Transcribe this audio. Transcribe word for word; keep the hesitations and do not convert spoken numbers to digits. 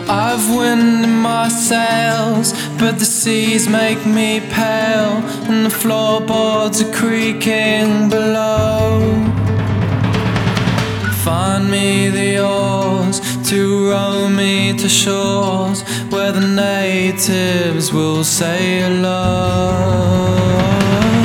I've wind in my sails, but the seas make me pale, and the floorboards are creaking below. Find me the oars to row me to shores where the natives will say hello.